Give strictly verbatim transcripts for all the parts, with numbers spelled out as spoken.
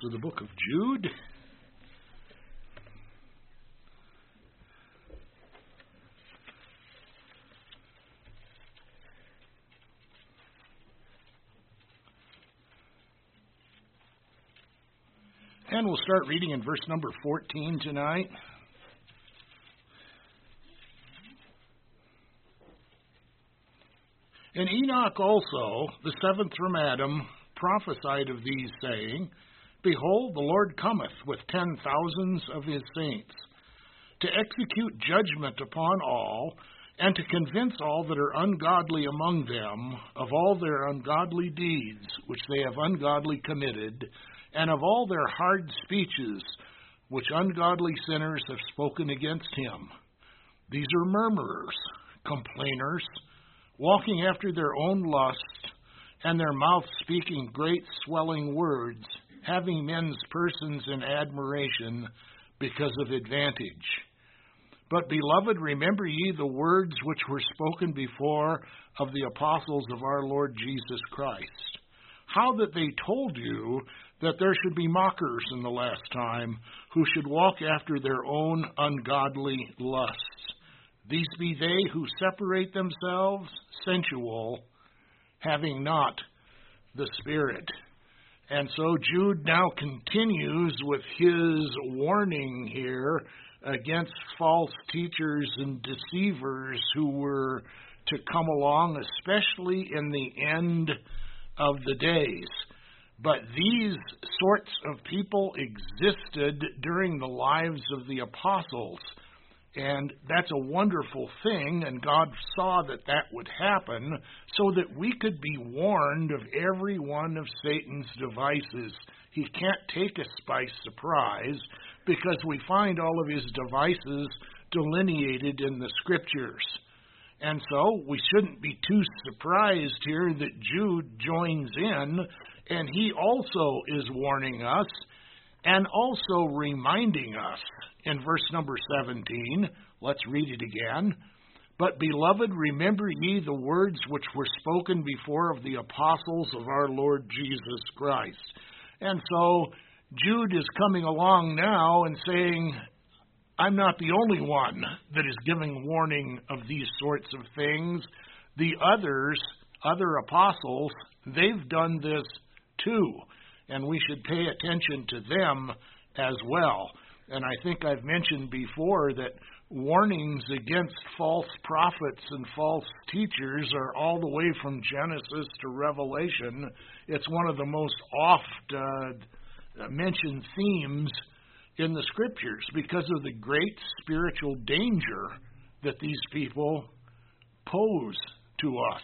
to the book of Jude. And we'll start reading in verse number fourteen tonight. And Enoch also, the seventh from Adam, prophesied of these, saying, Behold, the Lord cometh with ten thousands of his saints, to execute judgment upon all, and to convince all that are ungodly among them of all their ungodly deeds which they have ungodly committed, and of all their hard speeches which ungodly sinners have spoken against him. These are murmurers, complainers, walking after their own lust, and their mouth speaking great swelling words, having men's persons in admiration because of advantage. But, beloved, remember ye the words which were spoken before of the apostles of our Lord Jesus Christ, how that they told you that there should be mockers in the last time, who should walk after their own ungodly lusts. These be they who separate themselves, sensual, having not the Spirit. And so Jude now continues with his warning here against false teachers and deceivers who were to come along, especially in the end of the days. But these sorts of people existed during the lives of the apostles. And that's a wonderful thing, and God saw that that would happen so that we could be warned of every one of Satan's devices. He can't take us by surprise because we find all of his devices delineated in the Scriptures. And so we shouldn't be too surprised here that Jude joins in, and he also is warning us and also reminding us. In verse number seventeen, let's read it again. But, beloved, remember ye the words which were spoken before of the apostles of our Lord Jesus Christ. And so Jude is coming along now and saying, I'm not the only one that is giving warning of these sorts of things. The others, other apostles, they've done this too, and we should pay attention to them as well. And I think I've mentioned before that warnings against false prophets and false teachers are all the way from Genesis to Revelation. It's one of the most oft uh, mentioned themes in the Scriptures because of the great spiritual danger that these people pose to us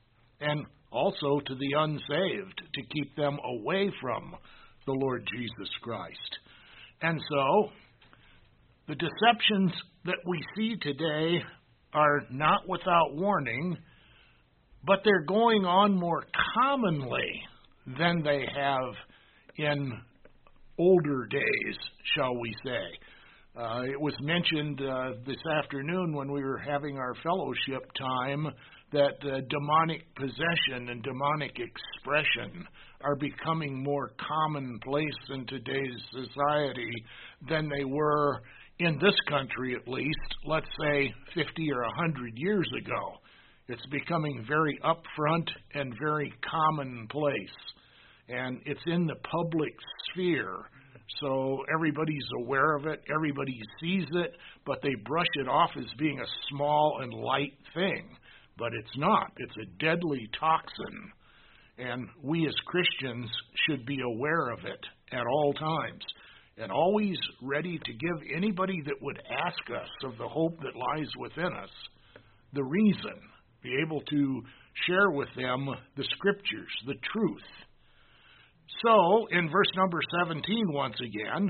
and also to the unsaved, to keep them away from the Lord Jesus Christ. And so, the deceptions that we see today are not without warning, but they're going on more commonly than they have in older days, shall we say. Uh, it was mentioned uh, this afternoon when we were having our fellowship time that uh, demonic possession and demonic expression are becoming more commonplace in today's society than they were in this country, at least, let's say fifty or one hundred years ago. It's becoming very upfront and very commonplace, and it's in the public sphere. So everybody's aware of it, everybody sees it, but they brush it off as being a small and light thing. But it's not. It's a deadly toxin. And we as Christians should be aware of it at all times and always ready to give anybody that would ask us of the hope that lies within us the reason, be able to share with them the Scriptures, the truth. So, in verse number seventeen, once again,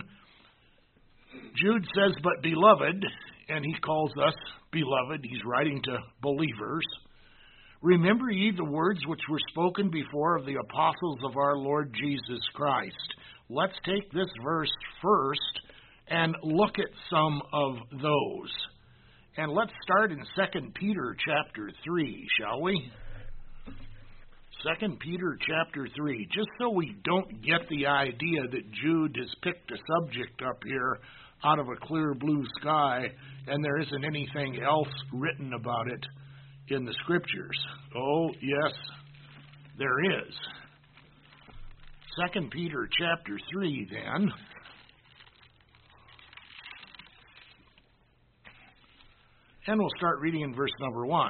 Jude says, but beloved, and he calls us beloved, he's writing to believers, remember ye the words which were spoken before of the apostles of our Lord Jesus Christ. Let's take this verse first and look at some of those. And let's start in Second Peter chapter three, shall we? Second Peter chapter three, just so we don't get the idea that Jude has picked a subject up here out of a clear blue sky and there isn't anything else written about it in the Scriptures. Oh, yes, there is. Second Peter chapter three, then. And we'll start reading in verse number one.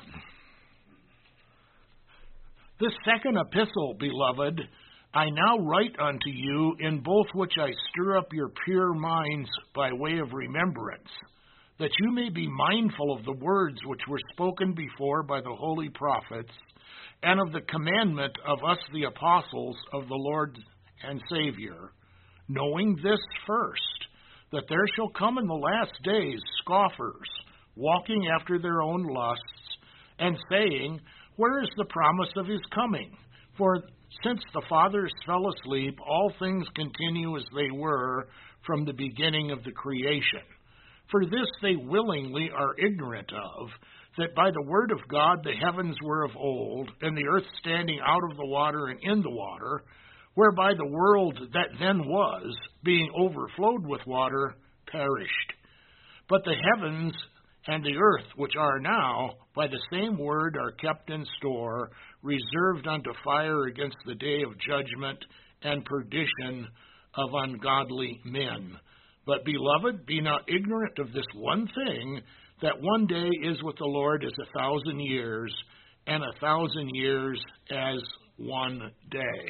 This second epistle, beloved, I now write unto you, in both which I stir up your pure minds by way of remembrance, that you may be mindful of the words which were spoken before by the holy prophets, and of the commandment of us the apostles of the Lord and Savior, knowing this first, that there shall come in the last days scoffers, walking after their own lusts, and saying, where is the promise of his coming? For since the fathers fell asleep, all things continue as they were from the beginning of the creation. For this they willingly are ignorant of, that by the word of God the heavens were of old, and the earth standing out of the water and in the water, whereby the world that then was, being overflowed with water, perished. But the heavens and the earth, which are now, by the same word are kept in store, reserved unto fire against the day of judgment and perdition of ungodly men. But, beloved, be not ignorant of this one thing, that one day is with the Lord as a thousand years, and a thousand years as one day.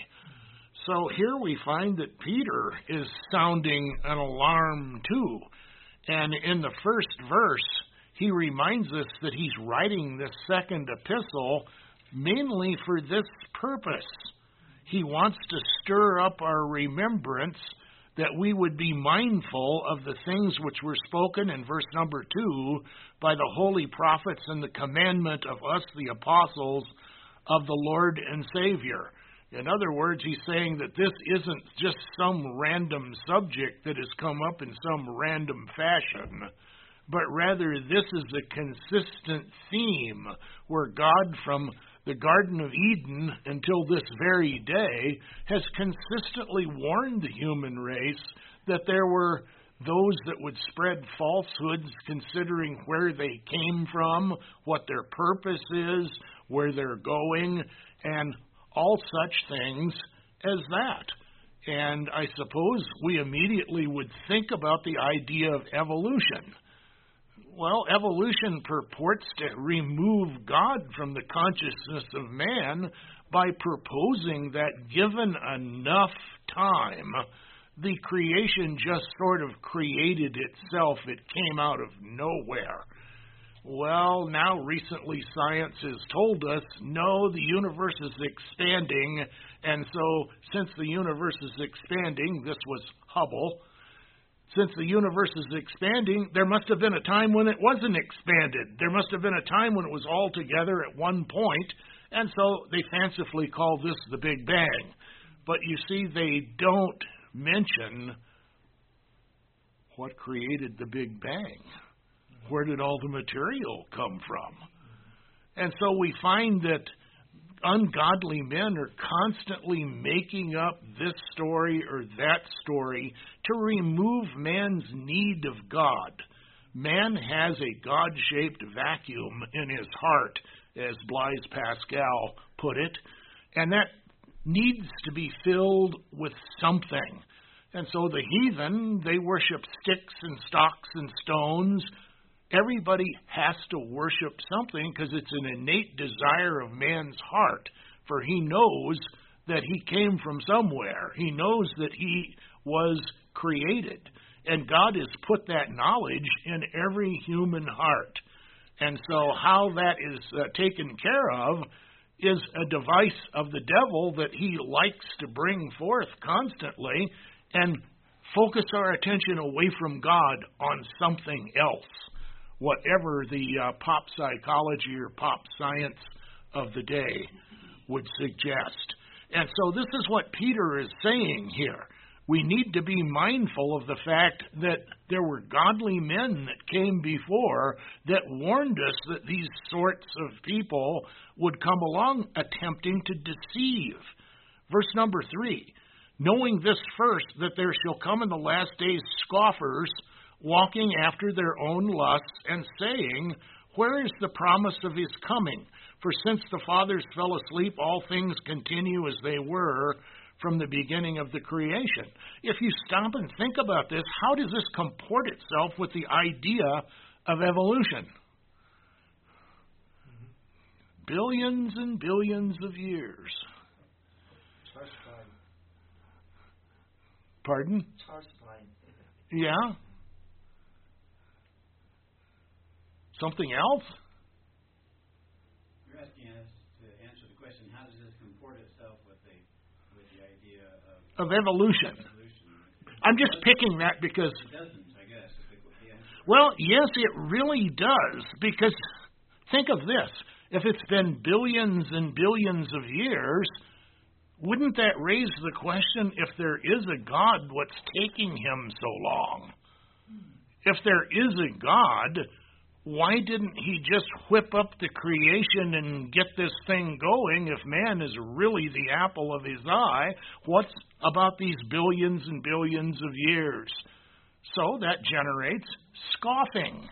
So here we find that Peter is sounding an alarm too. And in the first verse, he reminds us that he's writing this second epistle mainly for this purpose. He wants to stir up our remembrance that we would be mindful of the things which were spoken in verse number two by the holy prophets and the commandment of us, the apostles of the Lord and Savior. In other words, he's saying that this isn't just some random subject that has come up in some random fashion, but rather this is a consistent theme where God, from the Garden of Eden until this very day, has consistently warned the human race that there were those that would spread falsehoods considering where they came from, what their purpose is, where they're going, and all such things as that. And I suppose we immediately would think about the idea of evolution. Well, evolution purports to remove God from the consciousness of man by proposing that given enough time, the creation just sort of created itself. It came out of nowhere. Well, now recently science has told us, no, the universe is expanding, and so since the universe is expanding, this was Hubble, since the universe is expanding, there must have been a time when it wasn't expanded. There must have been a time when it was all together at one point, and so they fancifully call this the Big Bang. But you see, they don't mention what created the Big Bang. Where did all the material come from? And so we find that ungodly men are constantly making up this story or that story to remove man's need of God. Man has a God-shaped vacuum in his heart, as Blaise Pascal put it, and that needs to be filled with something. And so the heathen, they worship sticks and stocks and stones. Everybody has to worship something because it's an innate desire of man's heart, for he knows that he came from somewhere. He knows that he was created, and God has put that knowledge in every human heart. And so how that is uh, taken care of is a device of the devil that he likes to bring forth constantly and focus our attention away from God on something else, whatever the uh, pop psychology or pop science of the day would suggest. And so this is what Peter is saying here. we need to be mindful of the fact that there were godly men that came before that warned us that these sorts of people would come along attempting to deceive. Verse number three, knowing this first, that there shall come in the last days scoffers, walking after their own lusts, and saying, where is the promise of his coming? For since the fathers fell asleep, all things continue as they were from the beginning of the creation. If you stop and think about this, how does this comport itself with the idea of evolution? Mm-hmm. Billions and billions of years. It's time. Pardon? It's hard to find. Yeah? Something else? You're asking us to answer the question, how does this comport itself with the with the idea of, of evolution. evolution? I'm just picking that because... It doesn't, I guess. If it, yeah. Well, yes, it really does, because think of this. If it's been billions and billions of years, wouldn't that raise the question, if there is a God, what's taking him so long? If there is a God, why didn't he just whip up the creation and get this thing going? If man is really the apple of his eye, what's about these billions and billions of years? So that generates scoffing.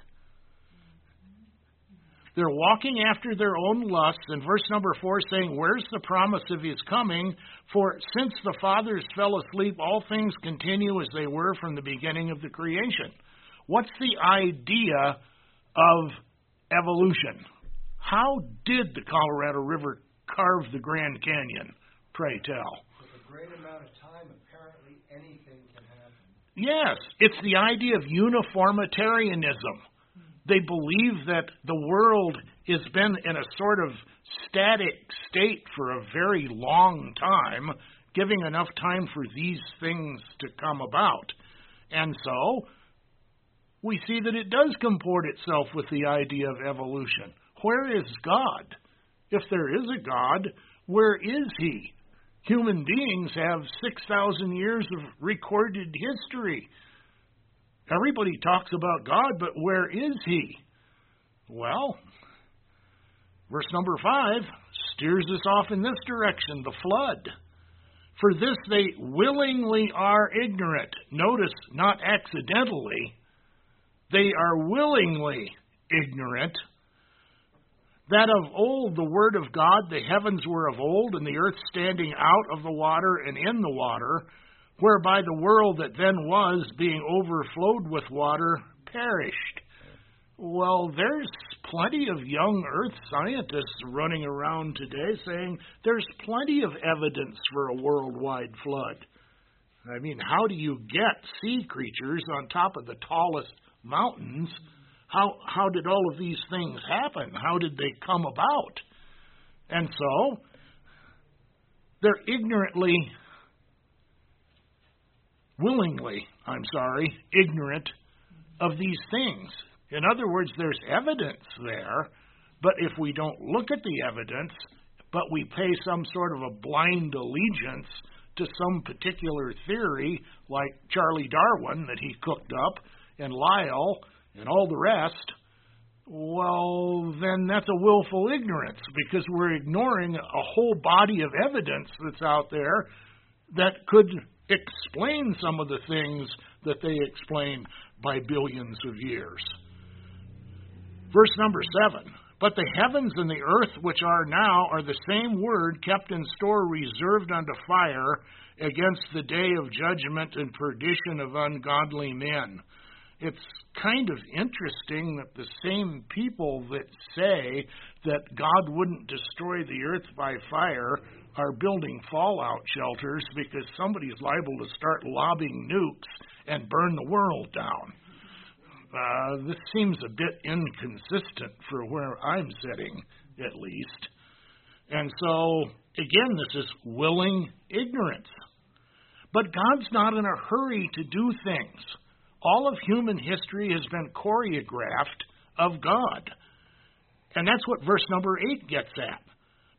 They're walking after their own lusts, and verse number four saying, where's the promise of his coming? For since the fathers fell asleep, all things continue as they were from the beginning of the creation. What's the idea of evolution? How did the Colorado River carve the Grand Canyon? Pray tell. With a great amount of time, apparently anything can happen. Yes, it's the idea of uniformitarianism. They believe that the world has been in a sort of static state for a very long time, giving enough time for these things to come about. And so we see that it does comport itself with the idea of evolution. Where is God? If there is a God, where is he? Human beings have six thousand years of recorded history. Everybody talks about God, but where is he? Well, verse number five steers us off in this direction, the flood. For this they willingly are ignorant. Notice, not accidentally. They are willingly ignorant that of old the word of God, the heavens were of old, and the earth standing out of the water and in the water, whereby the world that then was, being overflowed with water, perished. Well, there's plenty of young earth scientists running around today saying there's plenty of evidence for a worldwide flood. I mean, how do you get sea creatures on top of the tallest mountains? How how did all of these things happen? How did they come about? And so, they're ignorantly, willingly, I'm sorry, ignorant of these things. In other words, there's evidence there, but if we don't look at the evidence, but we pay some sort of a blind allegiance to some particular theory, like Charlie Darwin that he cooked up, and Lyell, and all the rest, well, then that's a willful ignorance, because we're ignoring a whole body of evidence that's out there that could explain some of the things that they explain by billions of years. Verse number seven, but the heavens and the earth which are now are the same word kept in store, reserved unto fire against the day of judgment and perdition of ungodly men. It's kind of interesting that the same people that say that God wouldn't destroy the earth by fire are building fallout shelters because somebody's liable to start lobbing nukes and burn the world down. Uh, this seems a bit inconsistent for where I'm sitting, at least. And so, again, this is willing ignorance. But God's not in a hurry to do things. All of human history has been choreographed of God. And that's what verse number eight gets at.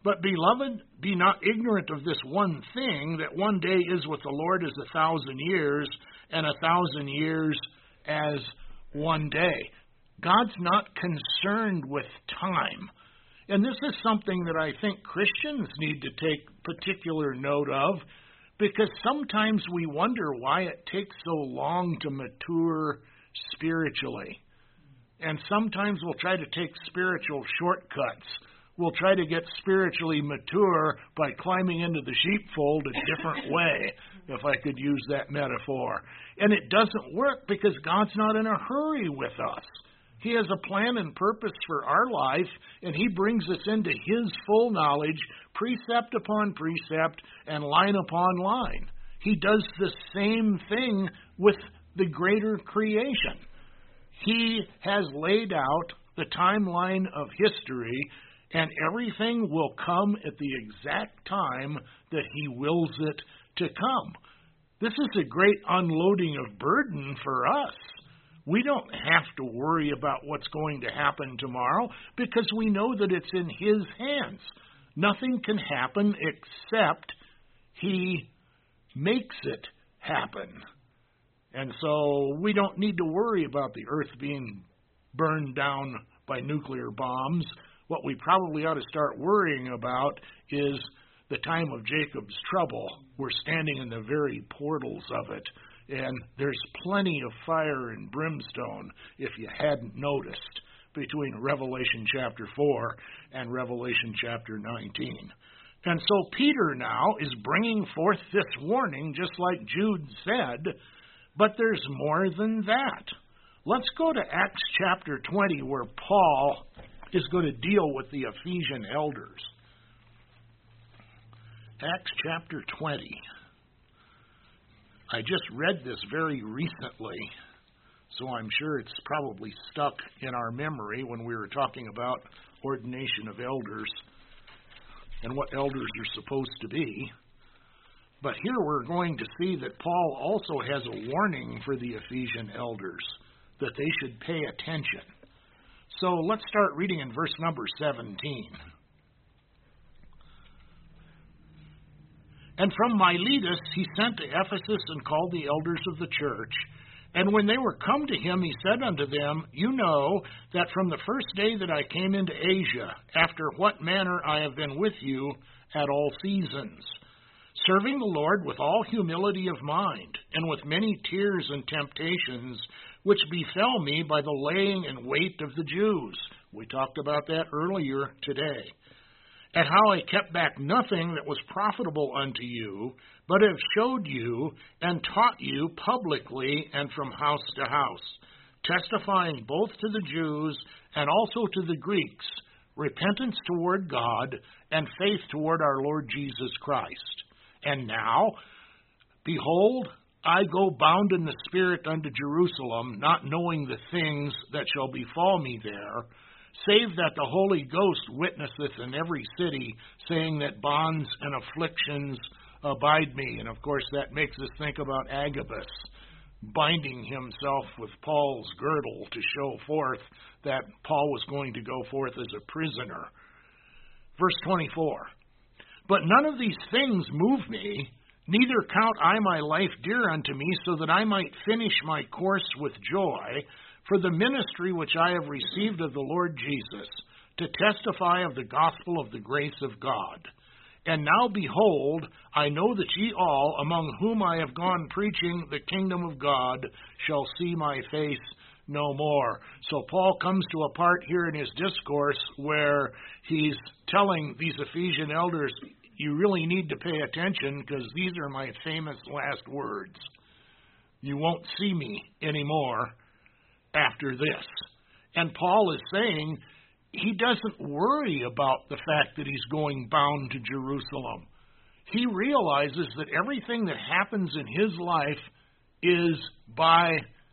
But, beloved, be not ignorant of this one thing, that one day is with the Lord as a thousand years, and a thousand years as one day. God's not concerned with time. And this is something that I think Christians need to take particular note of, because sometimes we wonder why it takes so long to mature spiritually. And sometimes we'll try to take spiritual shortcuts. We'll try to get spiritually mature by climbing into the sheepfold a different way, if I could use that metaphor. And it doesn't work because God's not in a hurry with us. He has a plan and purpose for our life, and He brings us into His full knowledge, precept upon precept, and line upon line. He does the same thing with the greater creation. He has laid out the timeline of history, and everything will come at the exact time that He wills it to come. This is a great unloading of burden for us. We don't have to worry about what's going to happen tomorrow because we know that it's in His hands. Nothing can happen except He makes it happen. And so we don't need to worry about the earth being burned down by nuclear bombs. What we probably ought to start worrying about is the time of Jacob's trouble. We're standing in the very portals of it. And there's plenty of fire and brimstone, if you hadn't noticed, between Revelation chapter four and Revelation chapter nineteen. And so Peter now is bringing forth this warning, just like Jude said, but there's more than that. Let's go to Acts chapter twenty, where Paul is going to deal with the Ephesian elders. Acts chapter twenty. I just read this very recently, so I'm sure it's probably stuck in our memory when we were talking about ordination of elders and what elders are supposed to be. But here we're going to see that Paul also has a warning for the Ephesian elders, that they should pay attention. So let's start reading in verse number seventeen. And from Miletus he sent to Ephesus and called the elders of the church. And when they were come to him, he said unto them, You know that from the first day that I came into Asia, after what manner I have been with you at all seasons, serving the Lord with all humility of mind, and with many tears and temptations, which befell me by the laying and wait of the Jews. We talked about that earlier today. And how I kept back nothing that was profitable unto you, but have showed you and taught you publicly and from house to house, testifying both to the Jews and also to the Greeks, repentance toward God and faith toward our Lord Jesus Christ. And now, behold, I go bound in the Spirit unto Jerusalem, not knowing the things that shall befall me there, save that the Holy Ghost witnesseth in every city, saying that bonds and afflictions abide me. And of course that makes us think about Agabus binding himself with Paul's girdle to show forth that Paul was going to go forth as a prisoner. Verse twenty-four, But none of these things move me, neither count I my life dear unto me, so that I might finish my course with joy, for the ministry which I have received of the Lord Jesus, to testify of the gospel of the grace of God. And now, behold, I know that ye all, among whom I have gone preaching the kingdom of God, shall see my face no more. So Paul comes to a part here in his discourse where he's telling these Ephesian elders, you really need to pay attention because these are my famous last words. You won't see me anymore after this. And Paul is saying he doesn't worry about the fact that he's going bound to Jerusalem. He realizes that everything that happens in his life is by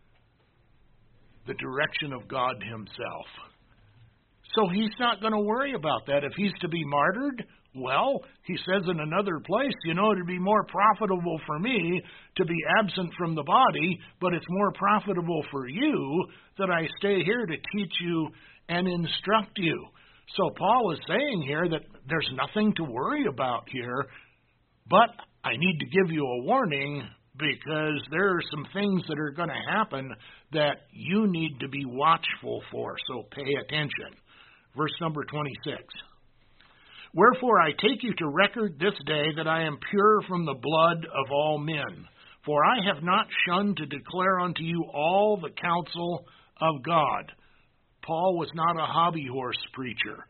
the direction of God himself. So he's not going to worry about that. If he's to be martyred, well, he says in another place, you know, it would be more profitable for me to be absent from the body, but it's more profitable for you that I stay here to teach you and instruct you. So Paul is saying here that there's nothing to worry about here, but I need to give you a warning because there are some things that are going to happen that you need to be watchful for, so pay attention. Verse number twenty-six. Wherefore I take you to record this day that I am pure from the blood of all men. For I have not shunned to declare unto you all the counsel of God. Paul was not a hobby horse preacher.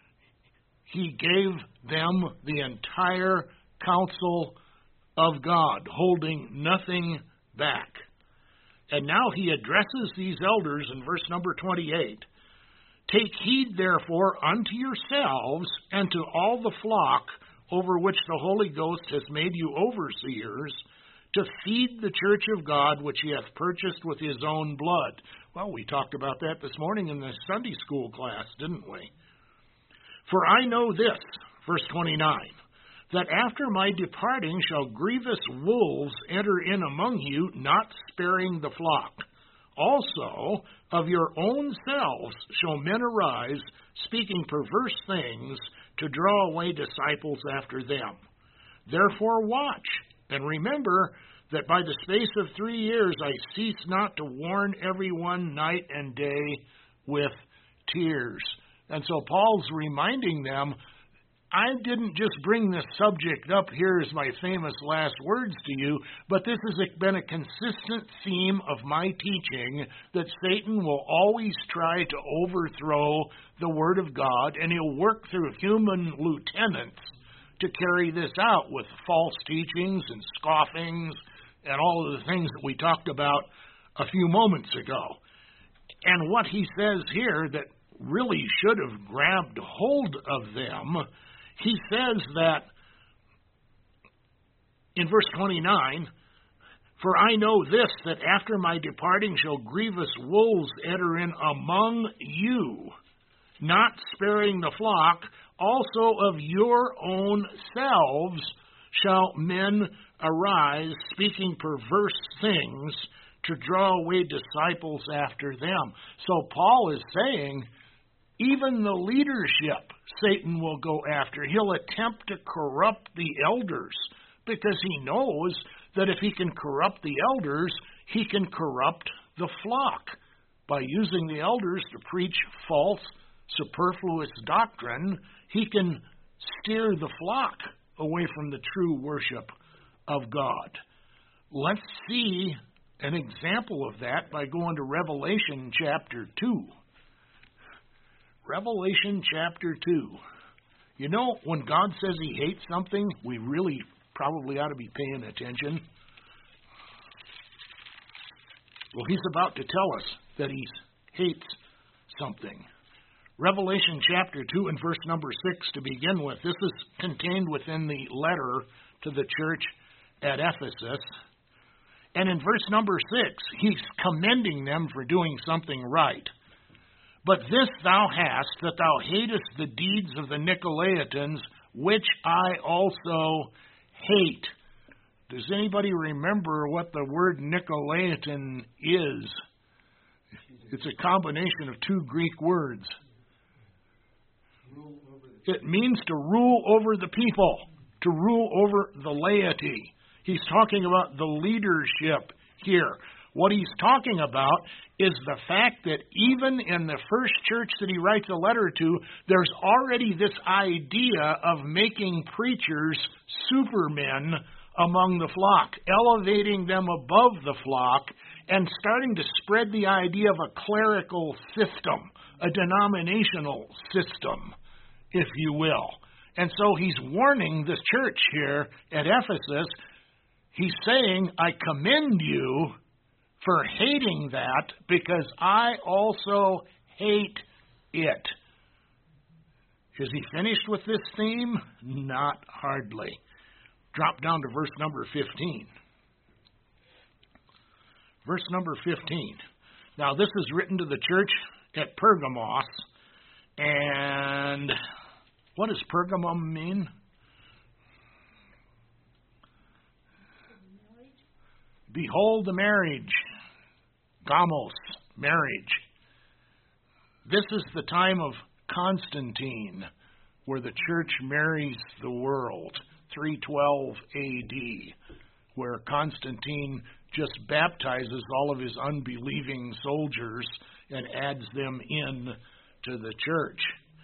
He gave them the entire counsel of God, holding nothing back. And now he addresses these elders in verse number twenty-eight. Take heed, therefore, unto yourselves and to all the flock over which the Holy Ghost has made you overseers, to feed the church of God which he hath purchased with his own blood. Well, we talked about that this morning in the Sunday school class, didn't we? For I know this, verse twenty-nine, that after my departing shall grievous wolves enter in among you, not sparing the flock. Also, of your own selves shall men arise, speaking perverse things, to draw away disciples after them. Therefore watch, and remember that by the space of three years I cease not to warn everyone night and day with tears. And so Paul's reminding them, I didn't just bring this subject up here as my famous last words to you, but this has been a consistent theme of my teaching, that Satan will always try to overthrow the Word of God, and he'll work through human lieutenants to carry this out with false teachings and scoffings and all of the things that we talked about a few moments ago. And what he says here that really should have grabbed hold of them, he says that in verse twenty-nine, for I know this, that after my departing shall grievous wolves enter in among you, not sparing the flock. Also of your own selves shall men arise, speaking perverse things, to draw away disciples after them. So Paul is saying, even the leadership Satan will go after. He'll attempt to corrupt the elders, because he knows that if he can corrupt the elders, he can corrupt the flock by using the elders to preach false, superfluous doctrine. He can steer the flock away from the true worship of God. Let's see an example of that by going to Revelation chapter two. Revelation chapter two. You know, when God says he hates something, we really probably ought to be paying attention. Well, he's about to tell us that he hates something. Revelation chapter two and verse number six to begin with. This is contained within the letter to the church at Ephesus. And in verse number six, he's commending them for doing something right. But this thou hast, that thou hatest the deeds of the Nicolaitans, which I also hate. Does anybody remember what the word Nicolaitan is? It's a combination of two Greek words. It means to rule over the people, to rule over the laity. He's talking about the leadership here. What he's talking about is the fact that even in the first church that he writes a letter to, there's already this idea of making preachers supermen among the flock, elevating them above the flock, and starting to spread the idea of a clerical system, a denominational system, if you will. And so he's warning this church here at Ephesus. He's saying, I commend you for hating that, because I also hate it. Is he finished with this theme? Not hardly. Drop down to verse number fifteen. Verse number fifteen. Now, this is written to the church at Pergamos. And what does Pergamum mean? Behold the marriage. Gamos, marriage. This is the time of Constantine, where the church marries the world, three twelve A D, where Constantine just baptizes all of his unbelieving soldiers and adds them in to the church.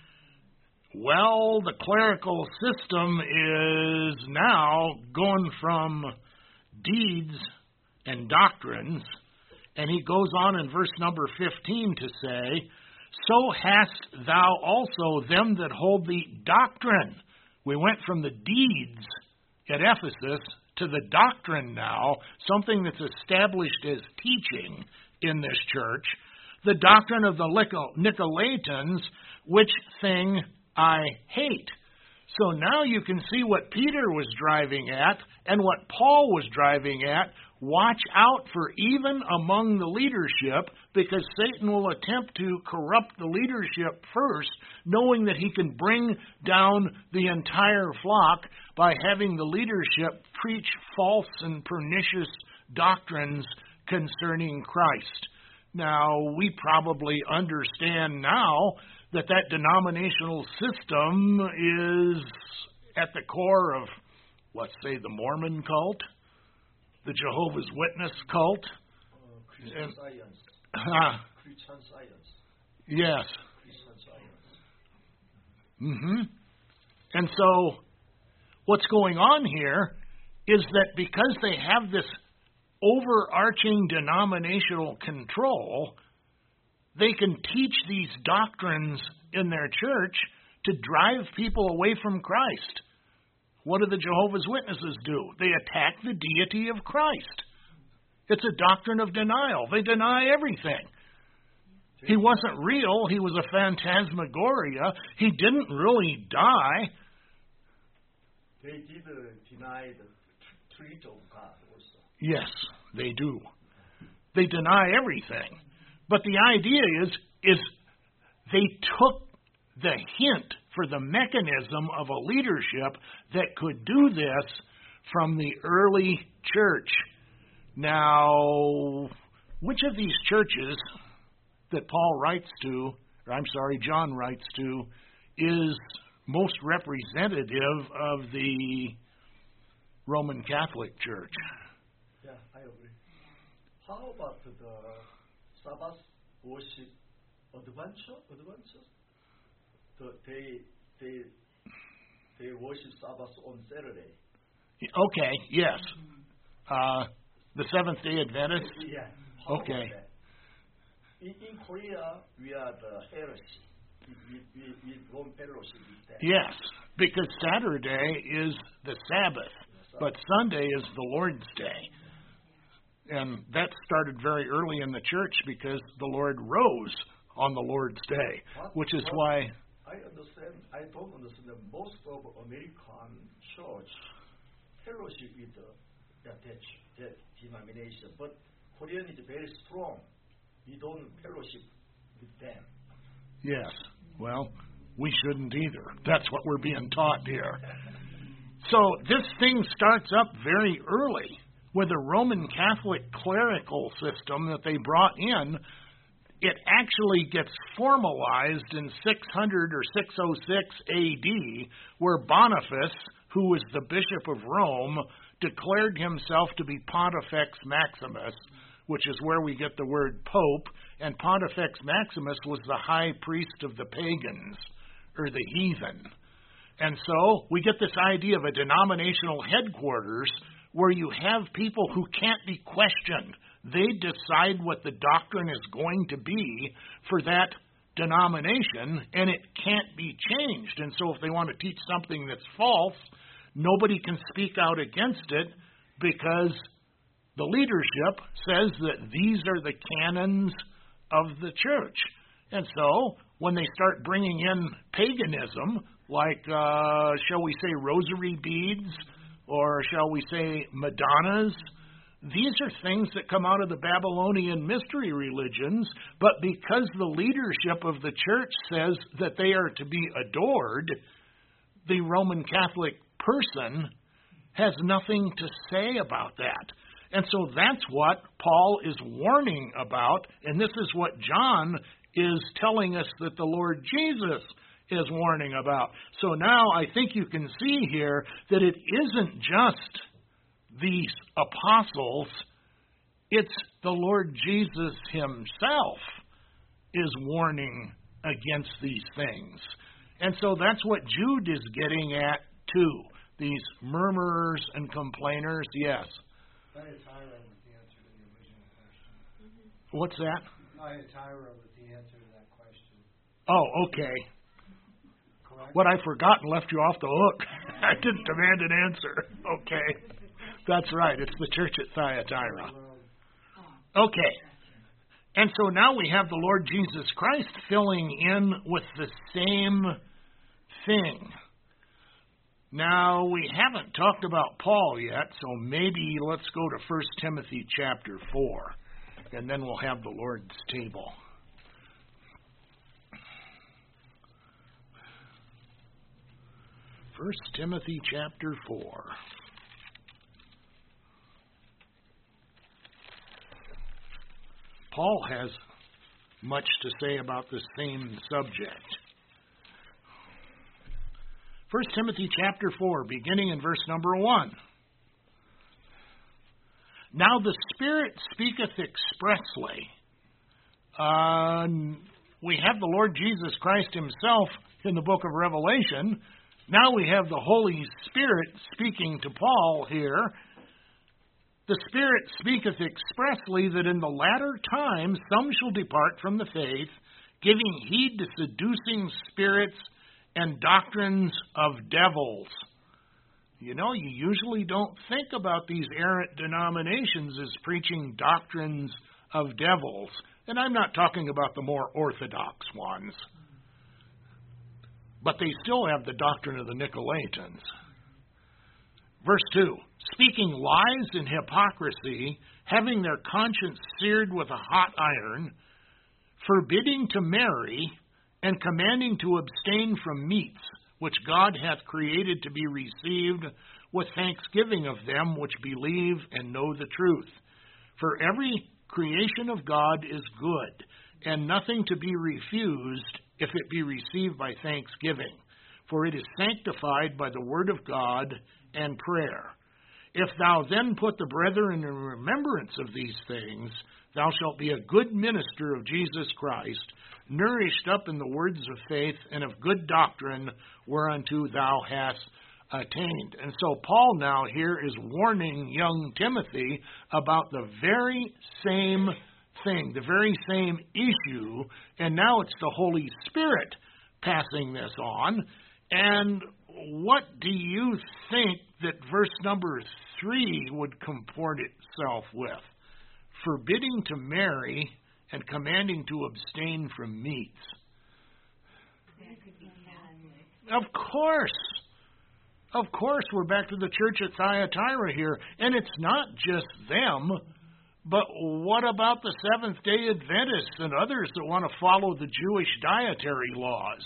Well, the clerical system is now going from deeds and doctrines, and he goes on in verse number fifteen to say, so hast thou also them that hold the doctrine. We went from the deeds at Ephesus to the doctrine now, something that's established as teaching in this church, the doctrine of the Nicolaitans, which thing I hate. So now you can see what Peter was driving at and what Paul was driving at. Watch out for even among the leadership, because Satan will attempt to corrupt the leadership first, knowing that he can bring down the entire flock by having the leadership preach false and pernicious doctrines concerning Christ. Now, we probably understand now that that denominational system is at the core of, let's say, the Mormon cult, the Jehovah's Witness cult. Uh, Christian and, Science. Uh, Christian Science. Yes. Christian Science. Mm-hmm. And so, what's going on here is that because they have this overarching denominational control, they can teach these doctrines in their church to drive people away from Christ. What do the Jehovah's Witnesses do? They attack the deity of Christ. It's a doctrine of denial. They deny everything. He wasn't real. He was a phantasmagoria. He didn't really die. They did uh, deny the Trinity of God also. Yes, they do. They deny everything. But the idea is, is they took the hint for the mechanism of a leadership that could do this from the early church. Now, which of these churches that Paul writes to, or I'm sorry, John writes to, is most representative of the Roman Catholic Church? Yeah, I agree. How about the Sabbath worship adventure? Adventure? The, they they they worship Sabbath on Saturday. Okay. Yes. Uh, the Seventh Day Adventists. Yeah. How Okay. about that? In, in Korea, we are the heresy. We, we, we don't fellowship with that. Yes, because Saturday is the Sabbath, but Sunday is the Lord's Day. And that started very early in the church because the Lord rose on the Lord's Day, which is why... I understand. I don't understand that most of American church fellowship with the, that, that, that denomination, but Korean is very strong. We don't fellowship with them. Yes. Well, we shouldn't either. That's what we're being taught here. So this thing starts up very early with the Roman Catholic clerical system that they brought in. It actually gets formalized in six hundred or six oh six A D, where Boniface, who was the Bishop of Rome, declared himself to be Pontifex Maximus, which is where we get the word Pope, and Pontifex Maximus was the high priest of the pagans, or the heathen. And so we get this idea of a denominational headquarters where you have people who can't be questioned. They decide what the doctrine is going to be for that denomination, and it can't be changed. And so if they want to teach something that's false, nobody can speak out against it because the leadership says that these are the canons of the church. And so when they start bringing in paganism, like, uh, shall we say, rosary beads, or shall we say, Madonnas, these are things that come out of the Babylonian mystery religions, but because the leadership of the church says that they are to be adored, the Roman Catholic person has nothing to say about that. And so that's what Paul is warning about, and this is what John is telling us that the Lord Jesus is warning about. So now I think you can see here that it isn't just these apostles, it's the Lord Jesus himself is warning against these things. And so that's what Jude is getting at too. These murmurers and complainers, yes. Thyatira was the answer to the original question. What's that? Thyatira was the answer to that question. Oh, okay. Correct? What I forgot and left you off the hook. I didn't demand an answer. Okay. That's right. It's the church at Thyatira. Okay. And so now we have the Lord Jesus Christ filling in with the same thing. Now, we haven't talked about Paul yet, so maybe let's go to First Timothy chapter four, and then we'll have the Lord's table. First Timothy chapter four. Paul has much to say about the same subject. First Timothy chapter four, beginning in verse number one. Now the Spirit speaketh expressly. Uh, we have the Lord Jesus Christ himself in the book of Revelation. Now we have the Holy Spirit speaking to Paul here. The Spirit speaketh expressly that in the latter times some shall depart from the faith, giving heed to seducing spirits and doctrines of devils. You know, you usually don't think about these errant denominations as preaching doctrines of devils. And I'm not talking about the more orthodox ones. But they still have the doctrine of the Nicolaitans. Verse two, speaking lies and hypocrisy, having their conscience seared with a hot iron, forbidding to marry, and commanding to abstain from meats, which God hath created to be received with thanksgiving of them which believe and know the truth. For every creation of God is good, and nothing to be refused if it be received by thanksgiving, for it is sanctified by the word of God and prayer. If thou then put the brethren in remembrance of these things, thou shalt be a good minister of Jesus Christ, nourished up in the words of faith and of good doctrine, whereunto thou hast attained. And so Paul now here is warning young Timothy about the very same thing, the very same issue, and now it's the Holy Spirit passing this on. And what do you think that verse number three would comport itself with? Forbidding to marry and commanding to abstain from meats. Of course. Of course, we're back to the church at Thyatira here. And it's not just them, but what about the Seventh-day Adventists and others that want to follow the Jewish dietary laws?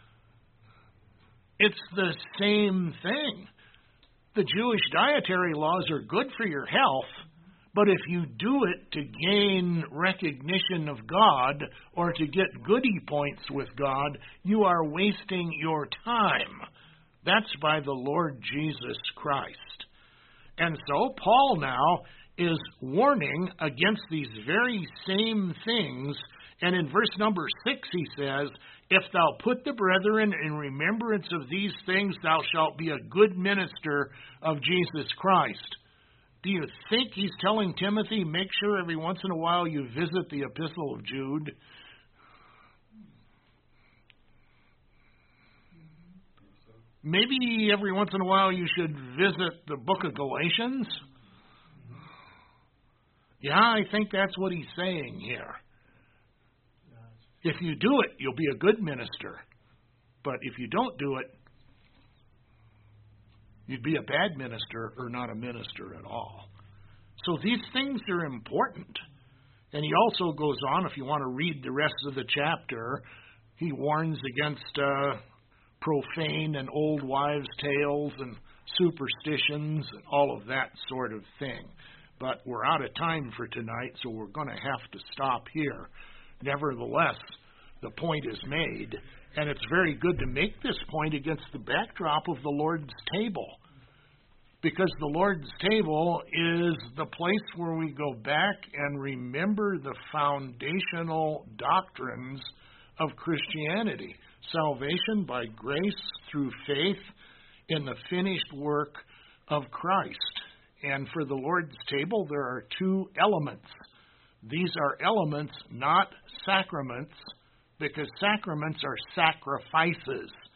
It's the same thing. The Jewish dietary laws are good for your health, but if you do it to gain recognition of God or to get goody points with God, you are wasting your time. That's by the Lord Jesus Christ. And so Paul now is warning against these very same things. And in verse number six he says, if thou put the brethren in remembrance of these things, thou shalt be a good minister of Jesus Christ. Do you think he's telling Timothy, make sure every once in a while you visit the Epistle of Jude? Maybe every once in a while you should visit the book of Galatians? Yeah, I think that's what he's saying here. If you do it, you'll be a good minister. But if you don't do it, you'd be a bad minister or not a minister at all. So these things are important. And he also goes on, if you want to read the rest of the chapter, he warns against uh, profane and old wives' tales and superstitions and all of that sort of thing. But we're out of time for tonight, so we're going to have to stop here. Nevertheless, the point is made, and it's very good to make this point against the backdrop of the Lord's table, because the Lord's table is the place where we go back and remember the foundational doctrines of Christianity. Salvation by grace through faith in the finished work of Christ. And for the Lord's table, there are two elements. These are elements, not sacraments, because sacraments are sacrifices.